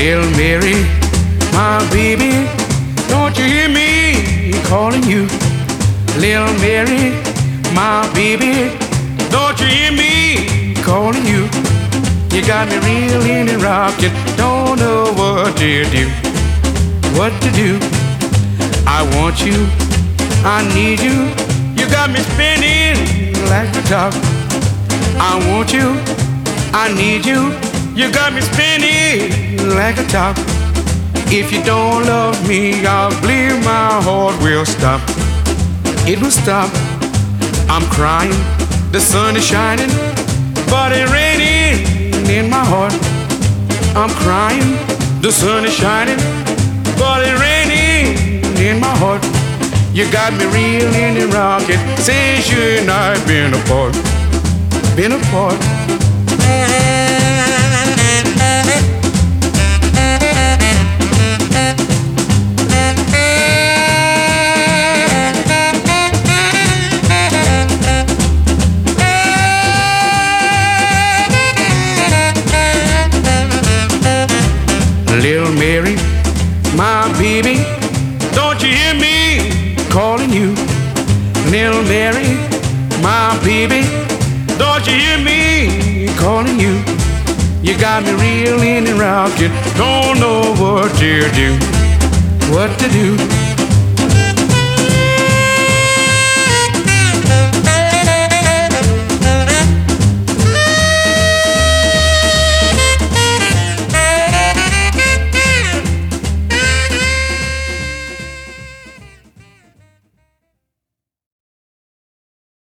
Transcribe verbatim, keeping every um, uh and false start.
Little Mary, my baby, don't you hear me calling you? Little Mary, my baby, don't you hear me calling you? You got me reeling and rocking, don't know what to do, what to do. I want you, I need you, you got me spinning like the top. I want you, I need you, you got me spinning like a top. If you don't love me, I believe my heart will stop. It will stop. I'm crying, the sun is shining, but it's raining in my heart. I'm crying, the sun is shining, but it's raining in my heart. You got me reeling and rocking since you and I been apart, been apart. Little Mary, my baby, don't you hear me calling you? Little Mary, my baby, don't you hear me calling you? You got me reeling and rocking, don't know what to do, what to do.